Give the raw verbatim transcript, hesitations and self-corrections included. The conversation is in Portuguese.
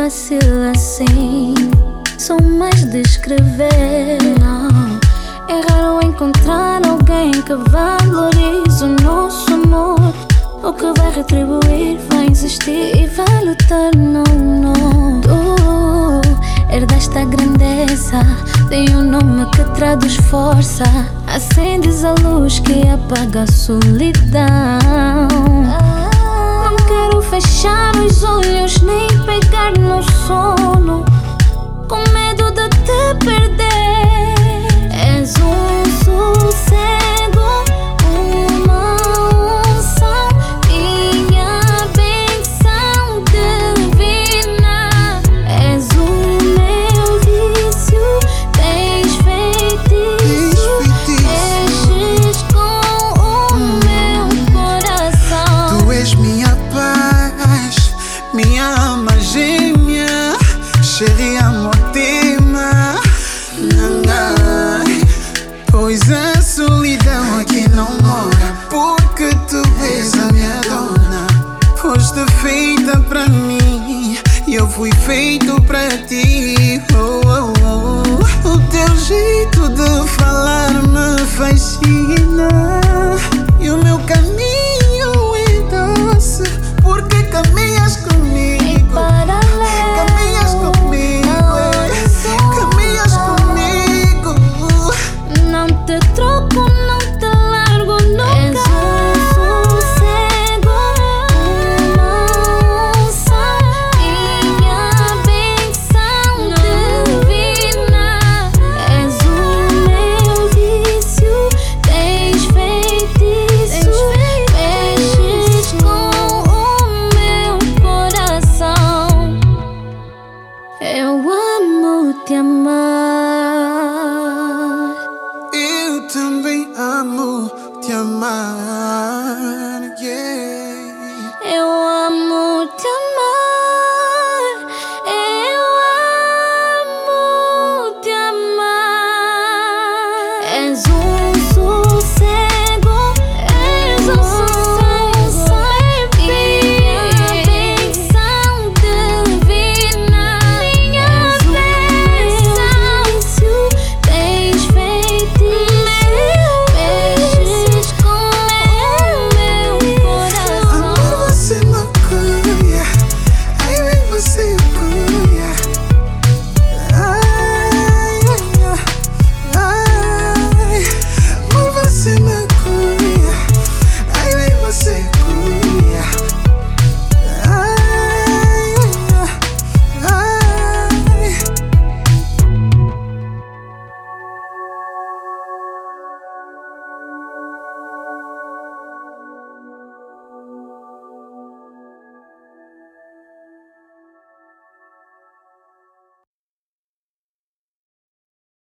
fácil assim, sou mais de escrever. Não, é raro encontrar alguém que valorize o nosso amor, o que vai retribuir, vai insistir e vai lutar. Não, não. Tu herdaste a grandeza, tem um nome que traduz força, acendes a luz que apaga a solidão. Não quero fechar os olhos nem pegar no sono, com medo de te perder. És um sossego, uma unção, minha benção divina. És o meu vício, tens feitiço, mexes com o meu coração. Tu és minha paz, minha alma gêmea, chérie, amor tema. Pois a solidão aqui não mora, porque tu és a minha dona. Foste feita pra mim e eu fui feito pra ti. Oh, oh, oh. O teu jeito de falar me fascina e o meu caminho é doce, porque caminhas comigo. Caminhas comigo, caminhas comigo. Não te troco, não te largo nunca. És um sossego, uma unção, minha benção divina. És o meu vício, tens feitiço, mexes com o meu coração. Eu amo te amar.